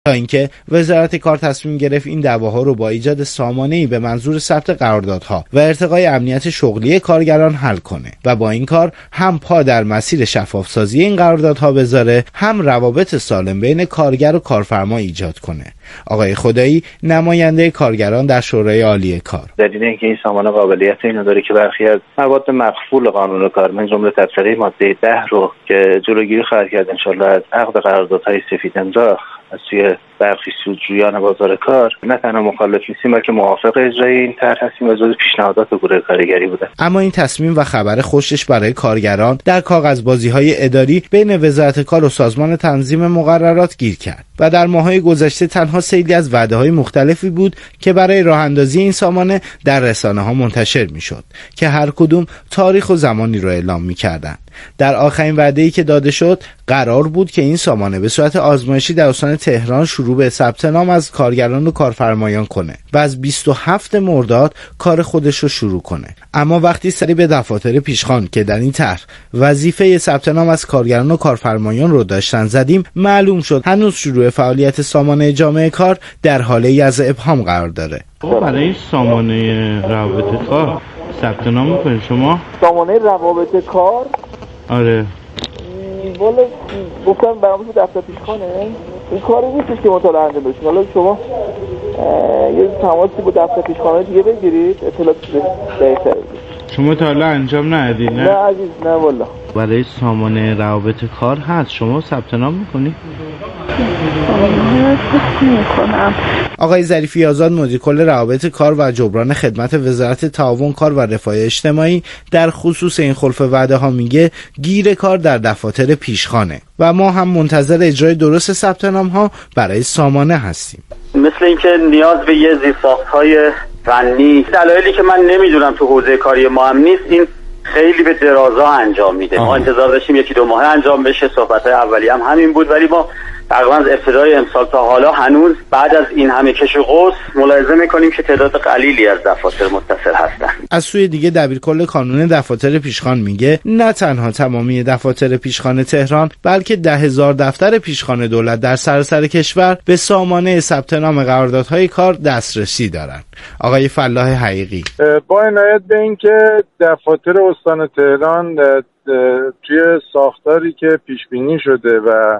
تا اینکه وزارت کار تصمیم گرفت این دعواها رو با ایجاد سامانه‌ای به منظور ثبت قراردادها و ارتقای امنیت شغلی کارگران حل کنه و با این کار هم پا در مسیر شفافسازی این قراردادها بذاره، هم روابط سالم بین کارگر و کارفرما ایجاد کنه. آقای خدایی نماینده کارگران در شورای عالی کار: دلیل اینکه این سامانه قابلیت اینو داره که برخی از مواد مخفول قانون کار من جمله تفسیری ماده 10 رو که جلوگیری خواهد کرد انشالله از عقد قراردادهای سفید امضا از سوی برخی سودجویان بازار کار، نه تنها مخالف نیستیم بلکه موافق اجرای این طرح هستیم و جزو پیشنهادات گروه کارگری بوده. اما این تصمیم و خبر خوشش برای کارگران در کاغذبازی‌های اداری بین وزارت کار و سازمان تنظیم مقررات گیر کرد و در ماه‌های گذشته تنها سیلی از وعده‌های مختلفی بود که برای راه اندازی این سامانه در رسانه‌ها منتشر می‌شد که هر کدوم تاریخ و زمانی رو اعلام می‌کردند. در آخرین وعده‌ای که داده شد قرار بود که این سامانه به صورت آزمایشی در استان تهران شروع به ثبت نام از کارگران و کارفرمایان کنه و از 27 مرداد کار خودش رو شروع کنه. اما وقتی سری به دفاتر پیشخوان که در این طرح وظیفه ثبت نام از کارگران و کارفرمایان رو داشتن زدیم، معلوم شد هنوز شروع فعالیت سامانه جامعه کار در حاله از ابهام قرار داره. برای سامانه روابط کار ثبت نام می‌کنید شما؟ سامانه روابط کار؟ آره. والا گفتم برامون دفتر پیشخوانه این کاری نیستش که مطالعه انجام بشین. حالا شما یه تماسی با دفتر پیشخوانه دیگه بگیرید اطلاعات بهتر. شما تا حالا انجام ندید؟ نه عزیز، نه والا. برای سامانه روابط کار هست، شما ثبت نام می‌کنی؟ آقای ظریفی آزاد مدیر کل روابط کار و جبران خدمت وزارت تعاون کار و رفاه اجتماعی در خصوص این خلف وعده ها میگه گیر کار در دفاتر پیشخانه و ما هم منتظر اجرای درست ثبت نام ها برای سامانه هستیم. مثل اینکه نیاز به یه زیرساخت‌های فنی، دلایلی که من نمیدونم تو حوزه کاری ما هم نیست، این خیلی به درازا انجام میده. ما انتظار داشتیم 1-2 ماه انجام بشه، صحبت‌های اولیه هم همین بود، ولی ما تقریبا از ابتدای امسال تا حالا هنوز بعد از این همه کش و قوس ملاحظه می‌کنیم که تعداد قلیلی از دفاتر متصل هستن. از سوی دیگه دبیرکل کانون دفاتر پیشخوان میگه نه تنها تمامی دفاتر پیشخوان تهران بلکه 10,000 دفتر پیشخوان دولت در سراسر کشور به سامانه ثبت نام قراردادهای کار دسترسی دارن. آقای فلاح حقیقی: با عنایت به اینکه دفاتر استان تهران توی ساختاری که پیش بینی شده و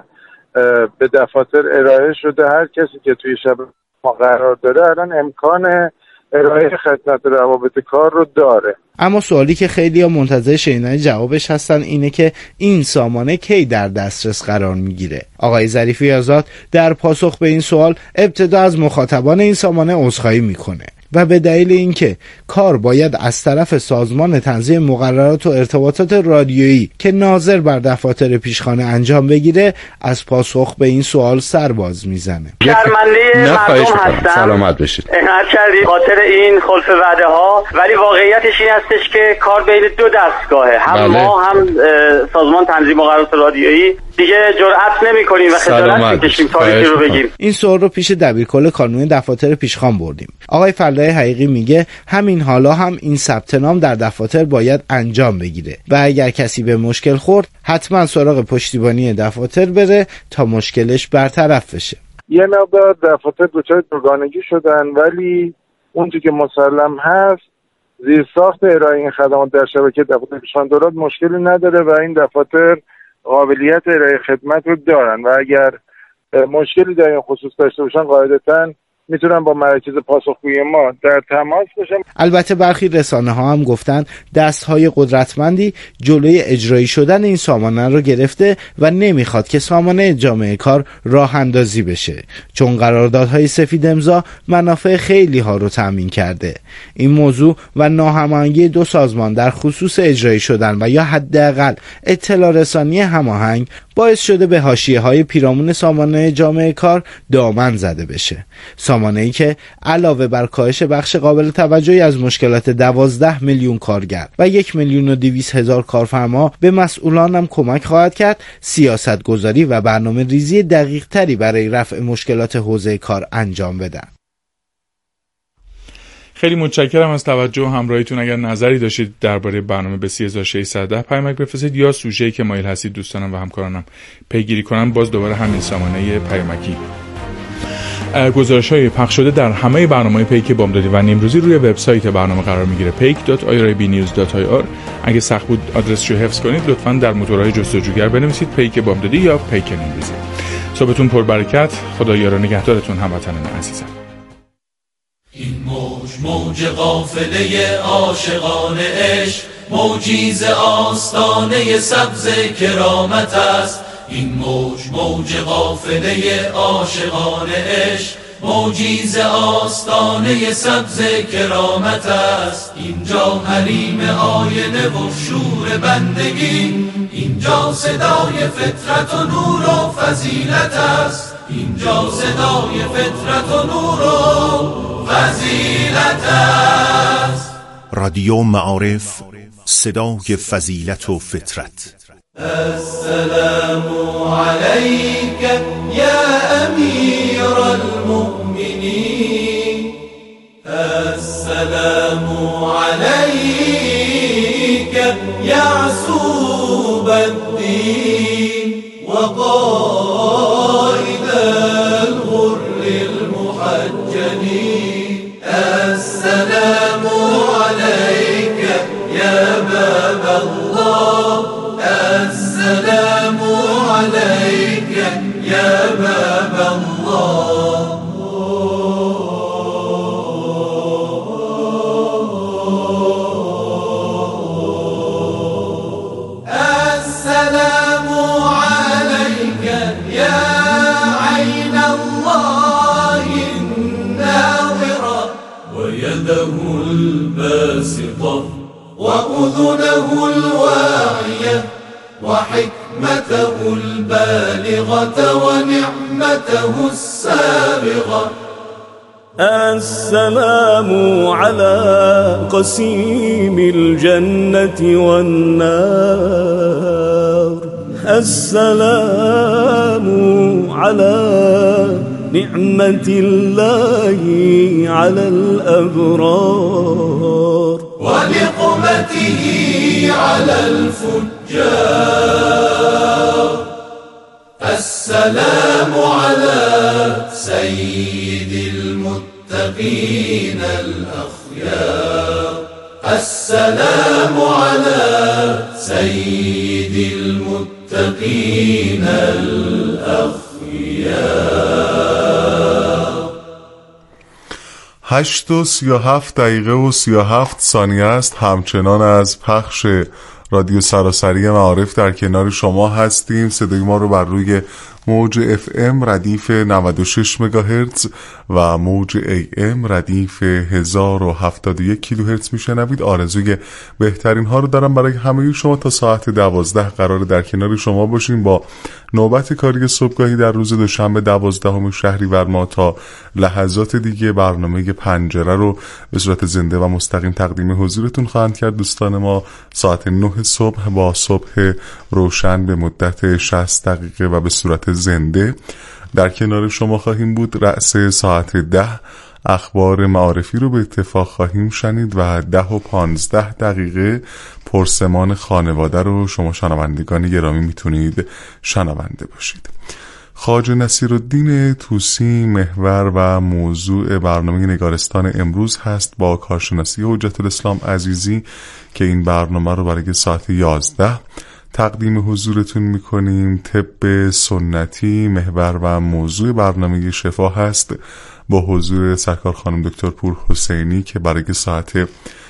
به دفاتر ارائه شده، هر کسی که توی شبکه ما قرار داره الان امکان ارائه خدمت روابط کار رو داره. اما سوالی که خیلی ها منتظر شنیدن جوابش هستن اینه که این سامانه کی در دسترس قرار میگیره؟ آقای ظریفی آزاد در پاسخ به این سوال ابتدا از مخاطبان این سامانه عذرخواهی میکنه و به دلیل اینکه کار باید از طرف سازمان تنظیم مقررات و ارتباطات رادیویی که ناظر بر دفاتر پیشخانه انجام بگیره، از پاسخ به این سوال سر باز میزنه. شرمنده مردم هستم. سلامت بشید. هر کردی خاطر این خلف وعده ها، ولی واقعیتش این هستش که کار بین 2 دستگاهه، هم ما هم سازمان تنظیم مقررات رادیویی دیگه جرئت نمی‌کنیم و خجالت می‌کشیم تاریخی رو بگیم. این سوال رو پیش دبیرکل کانون دفاتر پیشخوان بردیم. آقای فلاح حقیقی میگه همین حالا هم این ثبت نام در دفاتر باید انجام بگیره و اگر کسی به مشکل خورد حتما سراغ پشتیبانی دفاتر بره تا مشکلش برطرف بشه. یه مقدار دفاتر دچار دوگانگی شدن، ولی اونجوری که مسلم هست زیرساخت ارائه این خدمات در شبکه دفاتر پیشخوان دولت مشکلی نداره و این دفاتر قابلیت ارائه خدمت رو دارن و اگر مشکلی در این خصوص داشته باشن قاعدتاً میتونن با مراکز پاسخگویی ما در تماس باشن. البته برخی رسانه ها هم گفتن دستهای قدرتمندی جلوی اجرایی شدن این سامانه رو گرفته و نمیخواد که سامانه جامعه کار راه اندازی بشه، چون قراردادهای سفید امضا منافع خیلی ها رو تامین کرده. این موضوع و ناهماهنگی 2 سازمان در خصوص اجرایی شدن و یا حداقل اطلاع رسانی هماهنگ باعث شده به حاشیه‌های پیرامون سامانه جامعه کار دامن زده بشه. سامانه‌ای که علاوه بر کاهش بخش قابل توجهی از مشکلات 12 میلیون کارگر و 1,200,000 کارفرما به مسئولان هم کمک خواهد کرد سیاست گذاری و برنامه ریزی دقیق تری برای رفع مشکلات حوزه کار انجام بدن. خیلی متشکرم از توجه و همراهیتون. اگر نظری داشتید درباره برنامه به 3610 پیامک بفرستید یا سوژه‌ای که مایل هستید دوستانم و همکارانم پیگیری کنن، باز دوباره همین سامانه پیامکی گزارش‌های پخش شده در همه برنامه‌های پیک بامدادی و نیمروزی روی وبسایت برنامه قرار میگیره peik.iribnews.ir. اگه سخت بود آدرسشو حفظ کنید، لطفاً در موتورهای جستجوگر بنویسید پیک بامدادی یا پیک نیمروزی. صبحتون پربرکت. خدا یار و نگهدارتون هموطنان عزیزم. این موج قافله عاشقان عشق، موجی ز آستانه سبز کرامت است. این موج قافله عاشقان عشق، موجی ز آستانه سبز کرامت است. اینجا حریم آینه و شور بندگی، اینجا صدای فطرت و نور و فضیلت است. اینجا صدای فطرت و نور و فضیلت است. رادیو معارف، صدای فضیلت و فطرت. السلام عليك يا أمير المؤمنين، السلام عليك يا عصوب الدين وقائد الغر المحجلين. السلام عليك يا باب الله، السلام عليك يا باب الله. السلام عليك يا عين الله الناظرة ويده الباسطة وأذنه الواعية وحكمته البالغة ونعمته السابغة. السلام على قسيم الجنة والنار، السلام على نعمة الله على الأبرار ونقمته على الفجار. السلام على سيد المتقين الأخيار، السلام على سيد المتقين الأخيار. 8:37 است. همچنان از پخش رادیو سراسری معارف در کنار شما هستیم. صدای ما رو بر روی موج FM ردیف 96 مگاهرتز و موج AM ردیف 1071 کیلوهرتز میشنوید. آرزوی بهترین ها رو دارم برای همه شما. تا ساعت 12 قرار در کنار شما باشیم با نوبت کاری صبحگاهی در روز دوشنبه 12 شهریور ماه. تا لحظات دیگه برنامه پنجره رو به صورت زنده و مستقیم تقدیم حضورتون خواهند کرد دوستان ما. ساعت 9 صبح با صبح روشن به مدت 60 دقیقه و به صورت زنده در کنار شما خواهیم بود. رأس ساعت 10 اخبار معارفی رو به اتفاق خواهیم شنید و 10:15 پرسمان خانواده رو شما شنوندگان گرامی میتونید شنونده باشید. خواجه نصیرالدین طوسی محور و موضوع برنامه نگارستان امروز هست با کارشناسی حجت الاسلام عزیزی که این برنامه رو برای ساعت 11 تقدیم حضورتون میکنیم. طب سنتی محور و موضوع برنامه شفا هست با حضور سرکار خانم دکتر پور حسینی که برای ساعت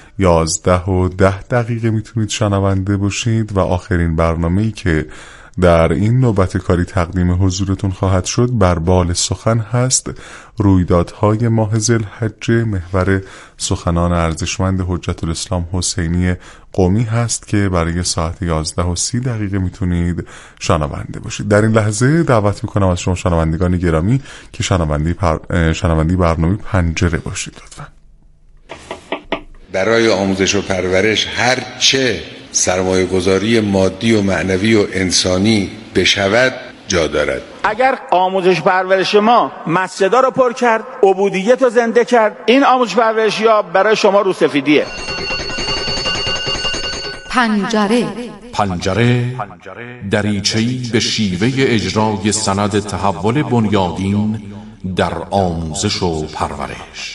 11:10 میتونید شنونده باشید. و آخرین برنامه‌ای که در این نوبت کاری تقدیم حضورتون خواهد شد بر بال سخن هست. رویدادهای ماه ذوالحجه محور سخنان ارزشمند حجت الاسلام حسینی قمی هست که برای ساعت 11:30 میتونید شنونده باشید. در این لحظه دعوت میکنم از شما شنوندگان گرامی که شنوندی برنامه پنجره باشید لطفا. برای آموزش و پرورش هر چه سرمایه گذاری مادی و معنوی و انسانی بشود جا دارد. اگر آموزش پرورش ما مسجدا رو پر کرد، عبودیت رو زنده کرد، این آموزش پرورشی ها برای شما روسفیدیه. پنجره دریچه‌ای به شیوه اجرای سند تحول بنیادین در آموزش و پرورش.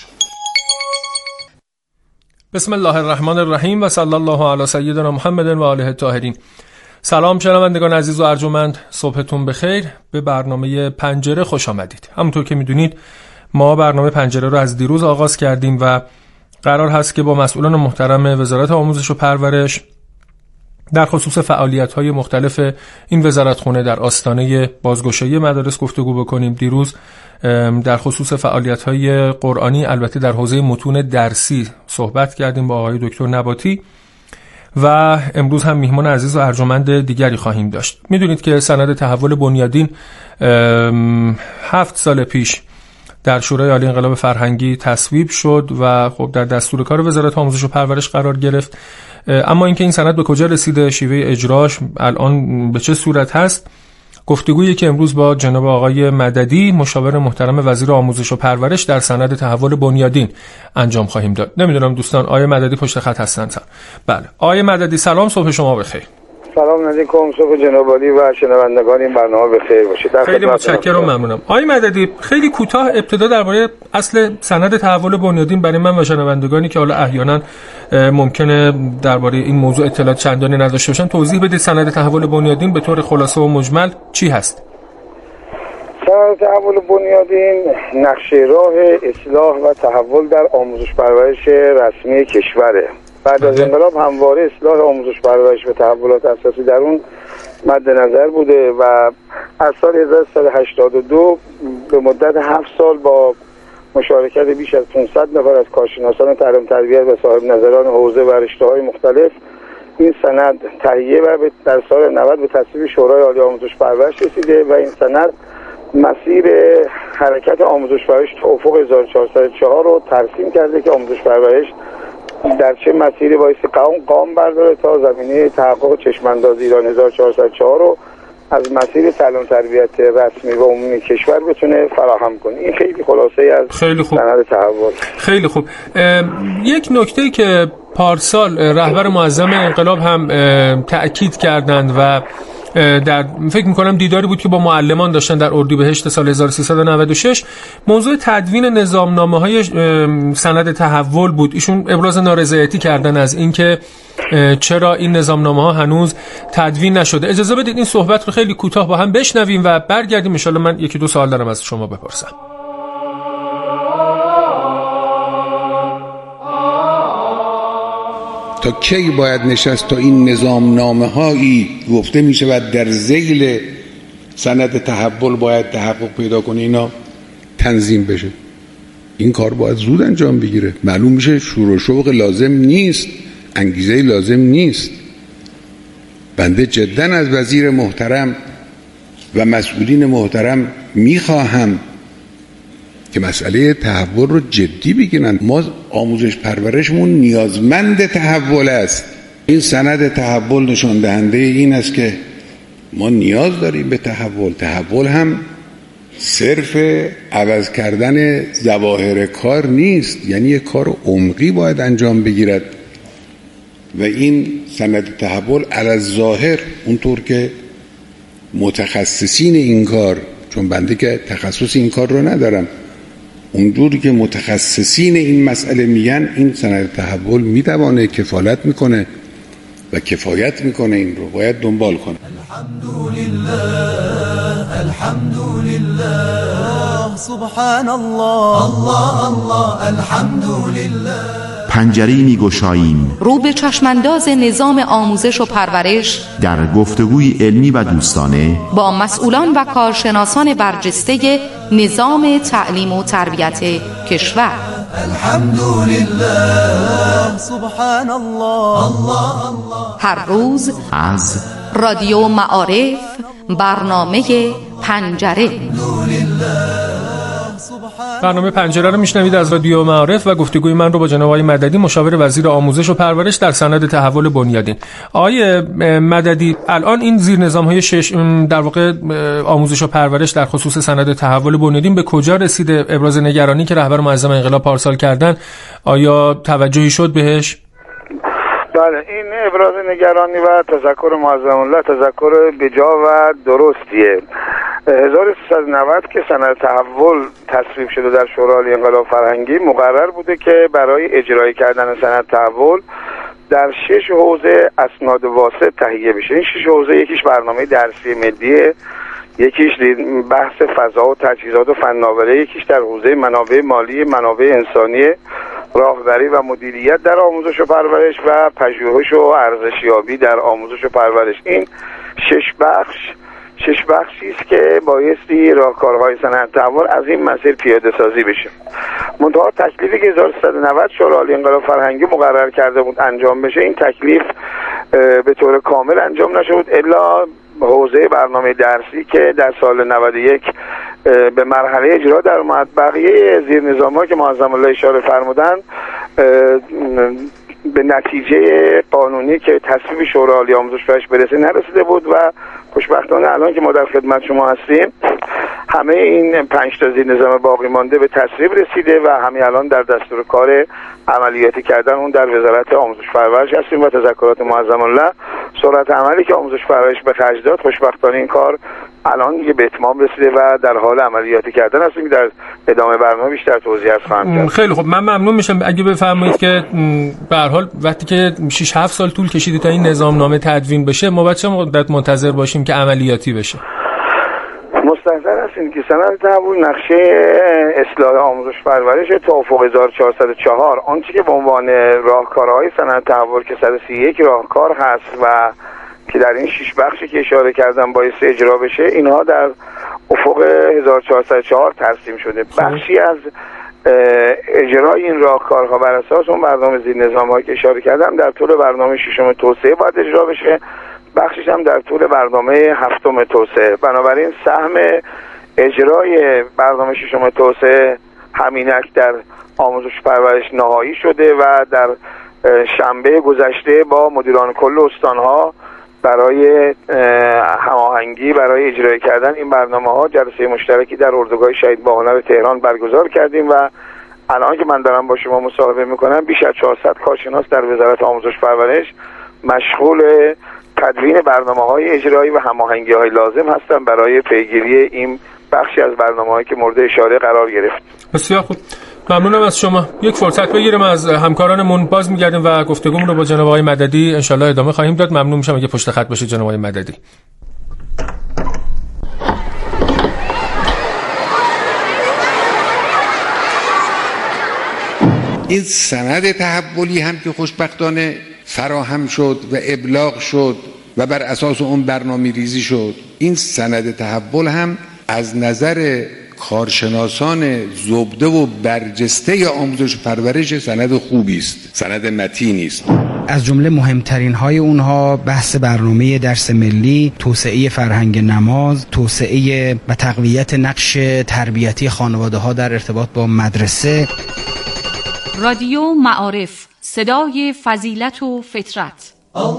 بسم الله الرحمن الرحیم و صلی الله علی سیدنا محمد و آله الطاهرین. سلام شنوندگان عزیز و ارجمند، صبحتون بخیر. به برنامه پنجره خوش آمدید. همونطور که میدونید ما برنامه پنجره رو از دیروز آغاز کردیم و قرار هست که با مسئولان محترم وزارت آموزش و پرورش در خصوص فعالیت‌های مختلف این وزارتخونه در آستانه بازگشایی مدارس گفتگو بکنیم. دیروز در خصوص فعالیت‌های قرآنی البته در حوزه متون درسی صحبت کردیم با آقای دکتر نباتی و امروز هم میهمان عزیز و ارجمند دیگری خواهیم داشت. میدونید که سند تحول بنیادین 7 سال پیش در شورای عالی انقلاب فرهنگی تصویب شد و خب در دستور کار وزارت آموزش و پرورش قرار گرفت. اما اینکه این سند به کجا رسیده، شیوه اجراش الان به چه صورت هست، گفتگویی که امروز با جناب آقای مددی مشاور محترم وزیر آموزش و پرورش در سند تحول بنیادین انجام خواهیم داد. نمیدونم دوستان آقای مددی پشت خط هستن؟ بله آقای مددی سلام، صبح شما بخیر. سلام علیکم، صبح جناب عالی و شنوندگان این برنامه بخیر باشید. خیلی متشکرم، ممنونم. آقای مددی خیلی کوتاه ابتدا درباره اصل سند تحول بنیادین برای من و شنوندگانی که حالا احیانا ممکنه درباره این موضوع اطلاعات چندانی نداشته باشن توضیح بدید. سند تحول بنیادین به طور خلاصه و مجمل چی هست؟ سند تحول بنیادین نقشه راه اصلاح و تحول در آموزش پرورش رسمی کشوره. بعد از انقلاب همواره اصلاح آموزش پرورش و تحولات اساسی در اون مد نظر بوده و از سال 1382 به مدت 7 سال با مشارکت بیش از 500 نفر از کارشناسان تعلیم تربیت و صاحب نظران حوزه و رشته‌های مختلف این سند تهیه و در سال 90 به تصویب شورای عالی آموزش پرورش رسیده و این سند مسیر حرکت آموزش پرورش تا افق 1404 رو ترسیم کرده که آموزش پرورش در چه مسیری باعث قام برداره تا زمینه تحقق چشمانداز ایران 1404 رو از مسیر تعلیم تربیت رسمی و عمومی کشور بتونه فراهم کنه. این خیلی خلاصه از سند تحول. خیلی خوب. یک نکته که پارسال رهبر معظم انقلاب هم تأکید کردند و در فکر میکنم دیداری بود که با معلمان داشتن در اردیبهشت سال 1396 موضوع تدوین نظامنامه‌های سند تحول بود. ایشون ابراز نارضایتی کردن از اینکه چرا این نظامنامه‌ها هنوز تدوین نشده. اجازه بدید این صحبت رو خیلی کوتاه با هم بشنویم و برگردیم. ان شاءالله من یکی دو سوال دارم از شما بپرسم. تا کی باید نشست تا این نظامنامه هایی گفته می شود در ذیل سند تحول باید تحقق پیدا کنه اینا تنظیم بشه؟ این کار باید زود انجام بگیره. معلوم میشه شور و شوق لازم نیست، انگیزه لازم نیست. بنده جدا از وزیر محترم و مسئولین محترم میخواهم که مسئله تحول رو جدی بگیرن. ما آموزش پرورشمون نیازمند تحول است. این سند تحول نشان دهنده این است که ما نیاز داریم به تحول. تحول هم صرف عوض کردن ظواهر کار نیست، یعنی یک کار عمقی باید انجام بگیرد و این سند تحول علی الظاهر اونطور که متخصصین این کار، چون بنده که تخصص این کار رو ندارم، اونجوری که متخصصین این مسئله میگن این سند تحول میتوانه کفالت میکنه و کفایت میکنه. این رو باید دنبال کنه. الحمدلله الحمدلله سبحان الله الله الله الحمدلله. پنجره‌ای می‌گشاییم رو به چشمانداز نظام آموزش و پرورش در گفتگوی علمی و دوستانه با مسئولان و کارشناسان برجسته نظام تعلیم و تربیت کشور. الحمدلله سبحان الله الله الله. هر روز از رادیو معارف برنامه پنجره. برنامه پنجره رو میشنوید از رادیو معارف و گفتگوی من رو با جناب آقای مددی مشاور وزیر آموزش و پرورش در سند تحول بنیادین. آقای مددی الان این زیر نظام‌های 6 در واقع آموزش و پرورش در خصوص سند تحول بنیادین به کجا رسیده؟ ابراز نگرانی که رهبر معظم انقلاب پارسال کردن آیا توجهی شد بهش؟ بله، این ابراز نگرانی و تذکر معظم الله تذکر بجا و درستیه. 1390 که سند تحول تصویب شده در شورای عالی انقلاب فرهنگی، مقرر بوده که برای اجرای کردن سند تحول در 6 حوزه اسناد واسط تهیه بشه. این 6 حوزه یکیش برنامه درسی ملیه، یکیش بحث فضا و تجهیزات و فناوری، یکیش در حوزه منابع مالی، منابع انسانی، راهبری و مدیریت در آموزش و پرورش و پژوهش و ارزشیابی در آموزش و پرورش. این 6 بخشی است که بایستی راهکارهای سند تحول از این مسیر پیاده سازی بشه. منتها تکلیفی که 1390 شورای عالی انقلاب فرهنگی مقرر کرده بود انجام بشه، این تکلیف به طور کامل انجام نشد الا حوزه برنامه درسی که در سال 91 به مرحله اجرا در اومد. بقیه زیر نظام‌هایی که معظم الله اشاره فرمودن به نتیجه قانونی که تصویب شورای عالی آموزش و پرورش برسه نرسیده بود و خوشبختانه الان که ما در خدمت شما هستیم همه این 5 تا زیر نظام باقی مانده به تصویب رسیده و همین الان در دستور کار عملیاتی کردن اون در وزارت آموزش و پرورش هستیم و تذکرات معظم الله سرعت عملی که آموزش و پرورش به خرج داد خوشبختانه این کار الان دیگه به اتمام رسیده و در حال عملیاتی کردن هستیم که در ادامه برنامه بیشتر توضیح خواهم کرد. خیلی خب، من ممنون میشم اگه بفرمایید که به هر حال وقتی که 6-7 سال طول کشیده تا این نظامنامه تدوین بشه، ما باید چه مدت منتظر باشیم که عملیاتی بشه؟ مستحضر هستیم که سند تحول نقشه اصلاح آموزش پرورش توافق 1404 آنچه که به عنوان راهکارهای سند تحول که 131 راهکار هست و که در این 6 بخشی که اشاره کردم باعث اجرا بشه، اینها در افق 1404 ترسیم شده. بخشی از اجرای این راهکارها بر اساس اون برنامه زیر نظام‌هایی که اشاره کردم در طول برنامه 6 توسعه باید اجرا بشه، بخشش هم در طول برنامه 7 توسعه. بنابراین سهم اجرای برنامه 6 توسعه همینک در آموزش پرورش نهایی شده و در شنبه گذشته با مدیران کل استانها برای هماهنگی برای اجرای کردن این برنامه‌ها جلسه مشترکی در اردوگاه شهید باهنر تهران برگزار کردیم و الان که من دارم با شما مصاحبه میکنم بیش از 400 کارشناس در وزارت آموزش پرورش مشغول تدوین برنامه‌های اجرایی و هماهنگی‌های لازم هستن برای پیگیری این بخشی از برنامه‌هایی که مورد اشاره قرار گرفت. بسیار خوب، ممنونم از شما. یک فرصت بگیریم از همکارانمون، باز میگردیم و گفتگومون رو با جناب آقای مددی انشالله ادامه خواهیم داد. ممنون میشم اگه پشت خط باشه جناب آقای مددی. این سند تحولی هم که خوشبختانه فراهم شد و ابلاغ شد و بر اساس اون برنامه ریزی شد، این سند تحول هم از نظر کارشناسان زبده و برجسته آموزش پرورش سند خوبی است، سند متینی است. از جمله مهمترین های اونها بحث برنامه درس ملی، توسعه فرهنگ نماز، توسعه و تقویت نقش تربیتی خانواده ها در ارتباط با مدرسه. رادیو معارف، صدای فضیلت و فطرت.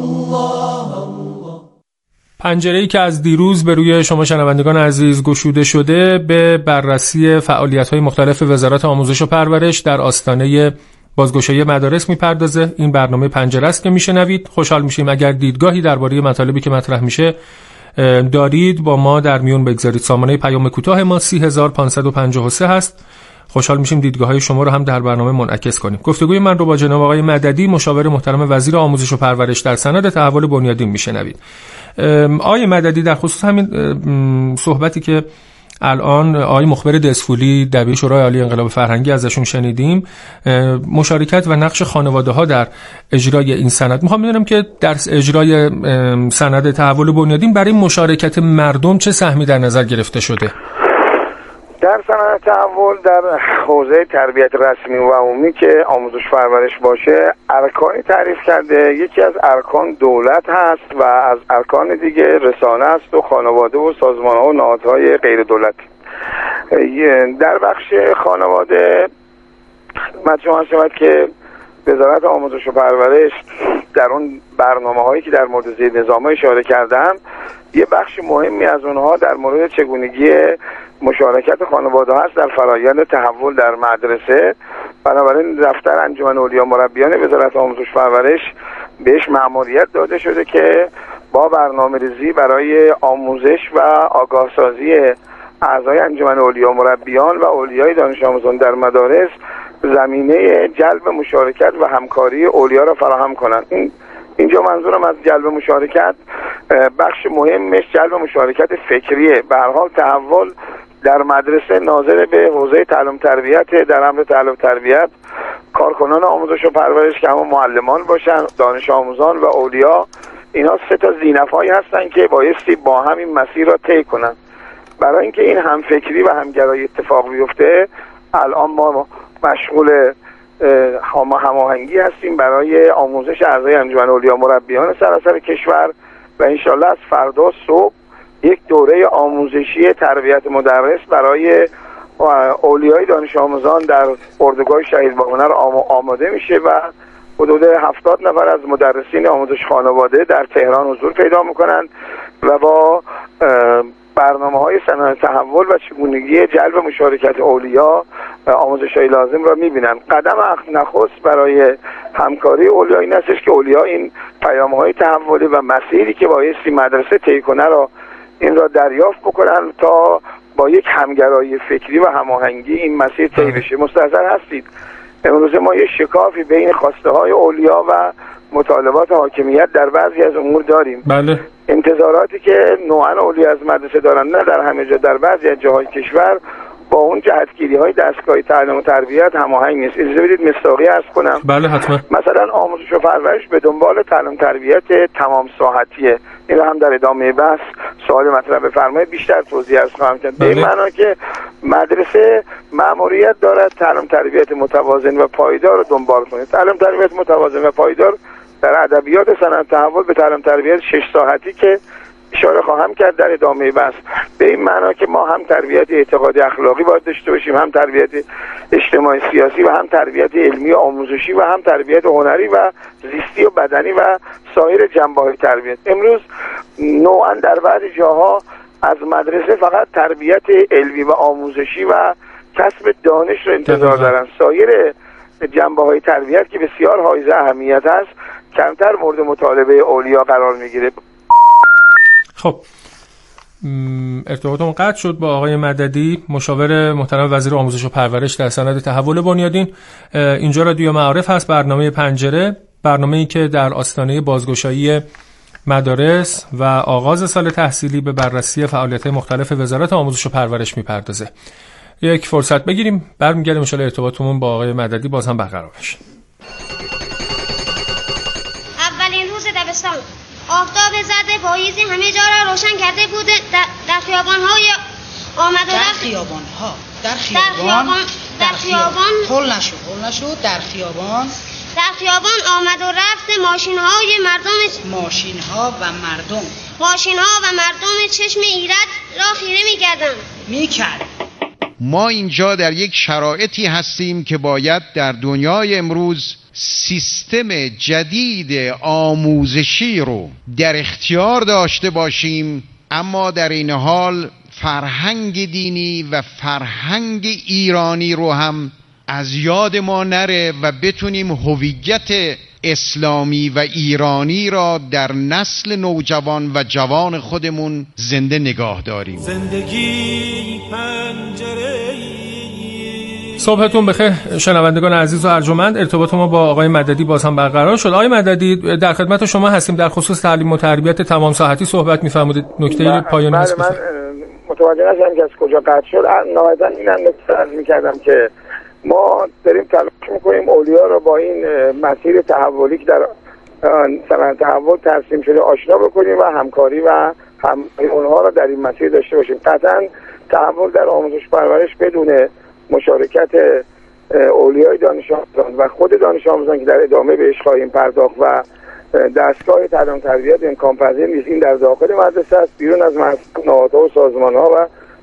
پنجره‌ای که از دیروز به روی شما شنوندگان عزیز گشوده شده به بررسی فعالیت‌های مختلف وزارت آموزش و پرورش در آستانه بازگشایی مدارس میپردازه. این برنامه پنجره است که میشنوید. خوشحال میشیم اگر دیدگاهی درباره مطالبی که مطرح میشه دارید با ما در میون بگذارید. سامانه پیام کوتاه ما 30553 هست. خوشحال میشیم دیدگاه‌های شما رو هم در برنامه منعکس کنیم. گفتگوی من رو با جناب آقای مددی، مشاور محترم وزیر آموزش و پرورش در سند تحول بنیادین میشنوید. آقای مددی، در خصوص همین صحبتی که الان آقای مخبر دسفولی دبیر شورای عالی انقلاب فرهنگی ازشون شنیدیم، مشارکت و نقش خانواده‌ها در اجرای این سند، میخوام بدونم که در اجرای سند تحول بنیادین برای مشارکت مردم چه سهمی در نظر گرفته شده؟ در سند تحول در حوزه تربیت رسمی و عمومی که آموزش پرورش باشه ارکانی تعریف کرده. یکی از ارکان دولت هست و از ارکان دیگه رسانه است و خانواده و سازمان‌ها و نهادهای غیر دولتی. در بخش خانواده خدمت شما شود که وزارت آموزش و پرورش در اون برنامه‌هایی که در مورد زیر نظام‌ها اشاره کردم یه بخش مهمی از اونها در مورد چگونگی مشارکت خانواده هست در فرایند تحول در مدرسه. بنابراین دفتر انجمن اولیا مربیان وزارت آموزش و پرورش بهش مأموریت داده شده که با با برنامه‌ریزی برای آموزش و آگاهسازی اعضای انجمن اولیا مربیان و اولیای دانش آموزان در مدارس زمینه جلب مشارکت و همکاری اولیا را فراهم کنند. اینجا منظورم از جلب مشارکت بخش مهمش جلب مشارکت فکریه. به هر حال تحول در مدرسه ناظر به حوزه تعلیم تربیت، در امر تعلیم تربیت کارکنان آموزش و پرورش که همون معلمان باشن، دانش آموزان و اولیا، اینا 3 تا ذینفعی هستن که بایستی با هم این مسیر را طی کنن. برای اینکه این همفکری و همگرایی اتفاق بیفته الان ما مشغول هماهنگی هستیم برای آموزش اعضای انجمن اولیا مربیان سراسر کشور و انشالله از فردا صبح یک دوره آموزشی تربیت مدرس برای اولیای دانش آموزان در اردوگاه شهید باهنر آماده میشه و حدود 70 نفر از مدرسین آموزش خانواده در تهران حضور پیدا میکنند و با برنامه‌های صنایع تحول و چگونگی جلب مشارکت اولیا آموزش‌های لازم را می‌بینند. قدم نخست برای همکاری اولیا این استش که اولیا این پیام‌های تحولی و مسیری که بایستی مدرسه طی کنه را این را دریافت بکنن تا با یک همگرایی فکری و هماهنگی این مسیر طی بشه. مستحضر هستید امروز ما یک شکافی بین خواسته‌های اولیا و مطالبات حاکمیت در بعضی از امور داریم. بله. انتظاراتی که نوعاً اولیا از مدرسه دارن نه در همه جا، در بعضی از جاهای کشور با اون جهتگیری‌های دستگاه تعلیم و تربیت هماهنگ نیست. اجازه بدید مصداقی عرض کنم. بله حتما. مثلا آموزش و پرورش به دنبال تعلیم تربیت تمام ساحتیه. این هم در ادامه بحث سوال مطرح بفرمایید بیشتر توضیح عرض خواهم کرد. به این معنا که مدرسه مأموریت دارد تعلیم تربیت متوازن و پایدار رو دنبال کنه. تعلیم تربیت متوازن و پایدار در ادبیات صنعت تحول به تعلیم تربیت 6 ساحتی که اشاره خواهم کرد در ادامه بحث، به این معنا که ما هم تربیت اعتقادی اخلاقی باید داشته باشیم، هم تربیت اجتماعی سیاسی و هم تربیت علمی و آموزشی و هم تربیت هنری و زیستی و بدنی و سایر جنبه‌های تربیت. امروز نوعاً در بعضی جاها از مدرسه فقط تربیت علمی و آموزشی و کسب دانش رو انتظار دارن. سایر جنبه‌های تربیت که بسیار حائز اهمیت است کمتر مورد مطالبه اولیا قرار میگیره. خب ارتباطمون قطع شد با آقای مددی، مشاور محترم وزیر آموزش و پرورش در سند تحول بنیادین. اینجا رادیو معارف هست، برنامه پنجره، برنامه‌ای که در آستانه بازگشایی مدارس و آغاز سال تحصیلی به بررسی فعالیت‌های مختلف وزارت آموزش و پرورش میپردازه. یک فرصت بگیریم، برمیگردیم ان شاءالله ارتباطمون با آقای مددی باز هم برقرار بشه. اولین روز دبستان، آفتاب زرد پاییزی همه جا را روشن کرده بود. در خیابان‌های آمد و رفت، در خیابان آمد و رفت ماشین‌های مردم چشم ایراد را خیره می‌کردند. ما اینجا در یک شرایطی هستیم که باید در دنیای امروز سیستم جدید آموزشی رو در اختیار داشته باشیم، اما در این حال فرهنگ دینی و فرهنگ ایرانی رو هم از یاد ما نره و بتونیم هویت اسلامی و ایرانی را در نسل نوجوان و جوان خودمون زنده نگاه داریم. زندگی پنجره‌ای. صبحتون بخیر شنوندگان عزیز و ارجمند، ارتباط ما با آقای مددی باز هم برقرار شد. آقای مددی در خدمت شما هستیم، در خصوص تعلیم و تربیت تمام ساحتی صحبت می‌فرمایید. نکته پایانی است. من متوجه نشدم که از کجا قطع شد. نهایتاً اینم نکته عرض می‌کردم که ما داریم تلاش می‌کنیم اولیا رو با این مسیر تحولی که در صنعت تحول ترسیم شده آشنا بکنیم و همکاری و اونها رو در این مسیر داشته باشیم. قطعاً تحول در آموزش پرورش بدون مشارکت اولیای دانش آموزان و خود دانش آموزان که در ادامه بهش خواهیم پرداخت و دستگاه تعلیم تربیت امکان پذیر نیست. این در داخل مدرسه است، بیرون از نهادها و سازمان‌ها و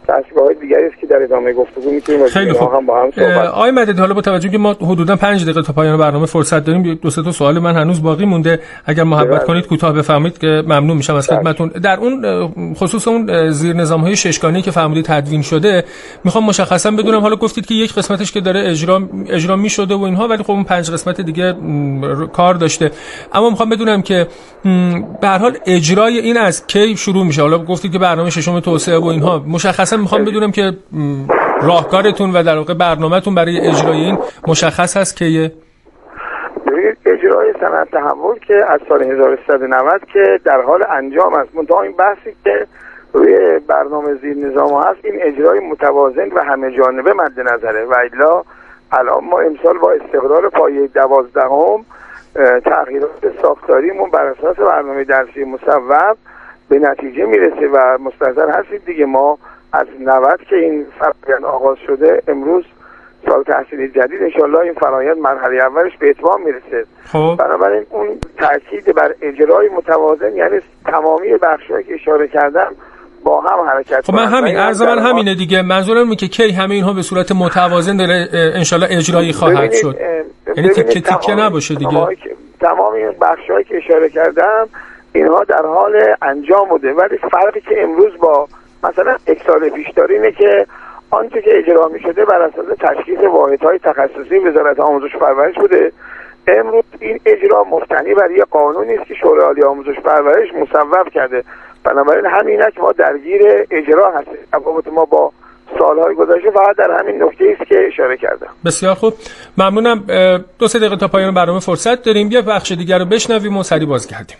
دستگاه دیگری است که در ادامه گفتگو میتونیم خیلی خوب هم با هم صحبت. آقای مددی، حالا با توجه که ما حدودا 5 دقیقه تا پایان برنامه فرصت داریم، دو سه تا سوال من هنوز باقی مونده، اگر محبت کنید کوتاه بفرمایید که ممنون میشم از خدمتتون. در اون خصوص اون زیر نظام‌های ششگانه‌ای که فرمودید تدوین شده، میخوام مشخصا بدونم، حالا گفتید که یک قسمتش که داره اجرا میشده و اینها، ولی خب اون 5 قسمت دیگه کار داشته، اما میخوام بدونم که به هر حال اجرای این از کی شروع میشه؟ حالا گفتید که برنامه ششم توسعه و اینها، مشخصا میخوام بدونم که راهکارتون و در واقع برنامه‌تون برای اجرای این مشخص هست که اجرای سند تحول که از سال 1390 که در حال انجام است. منتها این بحثی که روی برنامه زیر نظام هست، این اجرای متوازن و همه جانبه مد نظره، و الا الان ما امسال با استقرار پایه 12 تغییرات ساختاریمون بر اساس برنامه درسی مصوب به نتیجه میرسه و مستحضر هستید دیگه، ما از 90 که این فرآیند آغاز شده، امروز سال تحصیلی جدید، انشالله این فرآیند مرحله اولش به اتمام میرسه. بنابراین اون تاکید بر اجرای متوازن یعنی تمامی بخشایی که اشاره کردم با هم حرکت. خب من همین عرض من همینه دیگه، منظورم اینه که کی همه اینها به صورت متوازن داره انشالله اجرایی خواهد شد، یعنی تیکه تیکه نباشه دیگه. تمامی بخشایی که اشاره کردم اینها در حال انجام بوده، ولی فرقی که امروز با مثلا یک سال پیش داره اینه که آنچه که اجرا می شده بر اساس تشخیص واحدهای تخصصی وزارت آموزش و پرورش بوده. امروز این اجرا مبتنی بر یک قانونی است که شورای عالی آموزش و پرورش مصوب کرده. بنابراین همینه که ما درگیر اجرا هستیم. تفاوت ما با سالهای گذشته فقط در همین نکته است که اشاره کردم. بسیار خوب، ممنونم. 2-3 دقیقه تا پایان برنامه فرصت داریم، یه بخش دیگر رو بشنویم و سریع بازگردیم.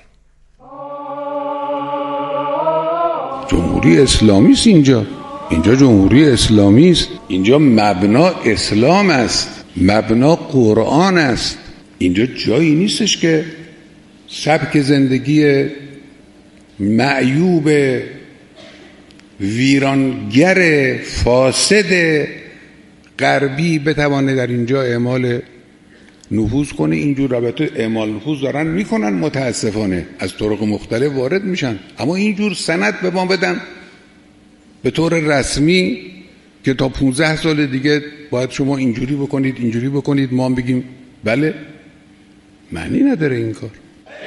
جمهوری اسلامی است اینجا جمهوری اسلامی است، اینجا مبنا اسلام است، مبنا قرآن است. اینجا جایی نیستش که سبک زندگی معیوب ویرانگر فاسد غربی بتوانه در اینجا اعمال نفوذ کنه. اینجور رابطه اعمال نفوذ دارن میکنن، متاسفانه از طرق مختلف وارد میشن، اما اینجور سند به ما بدن به طور رسمی که تا 15 سال دیگه باید شما اینجوری بکنید، ما هم بگیم بله. معنی نداره این کار.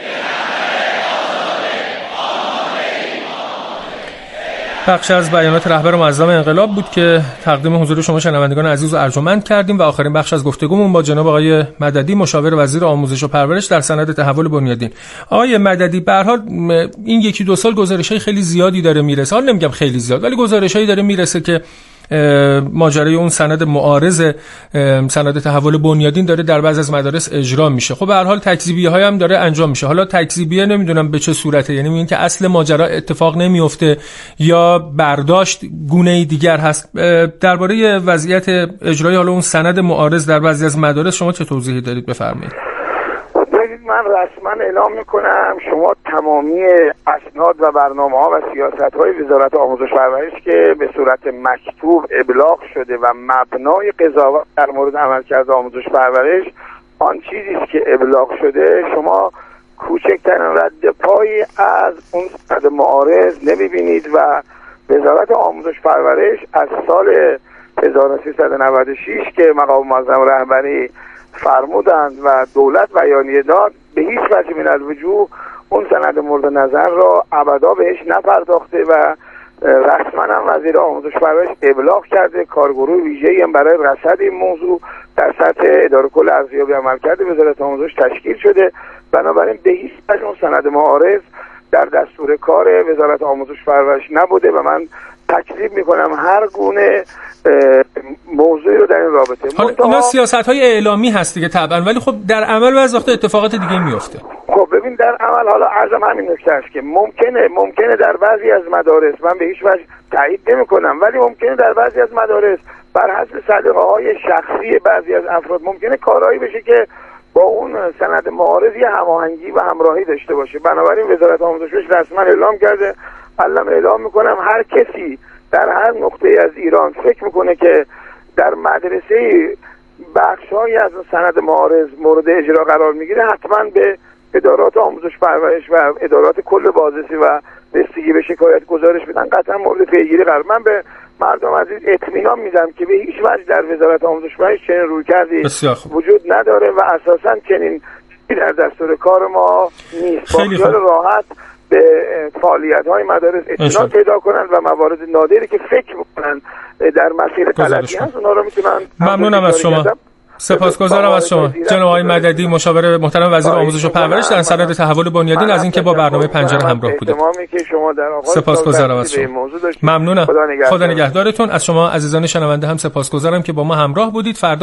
بخش از بیانات رهبر معظم انقلاب بود که تقدیم حضور شما شنوندگان عزیز و ارجمند کردیم و آخرین بخش از گفتگومون با جناب آقای مددی، مشاور وزیر آموزش و پرورش در سند تحول بنیادین. آقای مددی، به هر حال این 1-2 سال گزارش‌های خیلی زیادی داره میرسه، حالا نمیگم خیلی زیاد، ولی گزارش‌هایی داره میرسه که ماجرای اون سند معارض سند تحول بنیادین داره در بعضی از مدارس اجرا میشه. خب به هر حال تکذیبی‌های هم داره انجام میشه. حالا تکذیبیه نمیدونم به چه صورته، یعنی میگن که اصل ماجرا اتفاق نمیفته یا برداشت گونه‌ای دیگر هست. درباره وضعیت اجرای حالا اون سند معارض در بعضی از مدارس شما چه توضیحی دارید؟ بفرمایید. من رسما اعلام میکنم شما تمامی اسناد و برنامه‌ها و سیاست‌های وزارت آموزش و پرورش که به صورت مکتوب ابلاغ شده و مبنای قضاوت در مورد عملکرد آموزش و پرورش آن چیزی است که ابلاغ شده، شما کوچکترین رد پایی از اون سند معارض نمیبینید و وزارت آموزش و پرورش از سال 1396 که مقام معظم رهبری فرمودند و دولت بیانیه داد، به هیچ وجه من الوجوه اون سند مورد نظر را ابدا بهش نپرداخته و رسما هم وزیر آموزش و پرورش ابلاغ کرده. کارگروه ویژه‌ای هم برای رصد این موضوع در سطح اداره کل ارزیابی عملکرد وزارت آموزش تشکیل شده. بنابراین به هیچ وجه اون سند معارض در دستور کار وزارت آموزش و پرورش نبوده و من تکذیب میکنم هر گونه موضوعی رو در این رابطه. حالا اینا سیاست‌های اعلامی هست دیگه طبعا، ولی خب در عمل بعضی وقتا اتفاقات دیگه میفته. خب ببین در عمل، حالا عرضم همین نکته است که ممکنه در بعضی از مدارس، من به هیچ وجه تایید نمی‌کنم، ولی ممکنه در بعضی از مدارس بر حسب سلیقه‌های شخصی بعضی از افراد ممکنه کارهایی بشه که با اون سند معارض یه هماهنگی و همراهی داشته باشه. بنابراین وزارت آموزش رسما اعلام کرده، الان اعلام میکنم هر کسی در هر نقطه از ایران فکر میکنه که در مدرسه بخش‌هایی از سند معارض مورد اجرا قرار میگیره، حتما به ادارات آموزش پرورش و ادارات کل بازرسی و رسیدگی به شکایت گزارش بدن، قطعا مورد پیگیری قرار. من به مردم عزیز اطمینان میدم که به هیچ وجه در وزارت آموزش و پرورش چنین رویکردی وجود نداره و اساساً چنین در دستور کار ما نیست. با خیال راحت به فعالیت‌های مدارس اطلاع پیدا کنن و موارد نادری که فکر می‌کنن در مسیر تلقی هست اونا رو میتونن. ممنونم از شما. سپاسگزارم از شما جناب آقای مددی، مشاور محترم وزیر آموزش و پرورش در سند تحول بنیادین، از اینکه با برنامه پنجره همراه بودید. سپاسگزارم از شما. ممنونم. خدا نگهدارتون. از شما عزیزان شنونده هم سپاسگزارم که با ما همراه بودید. فردا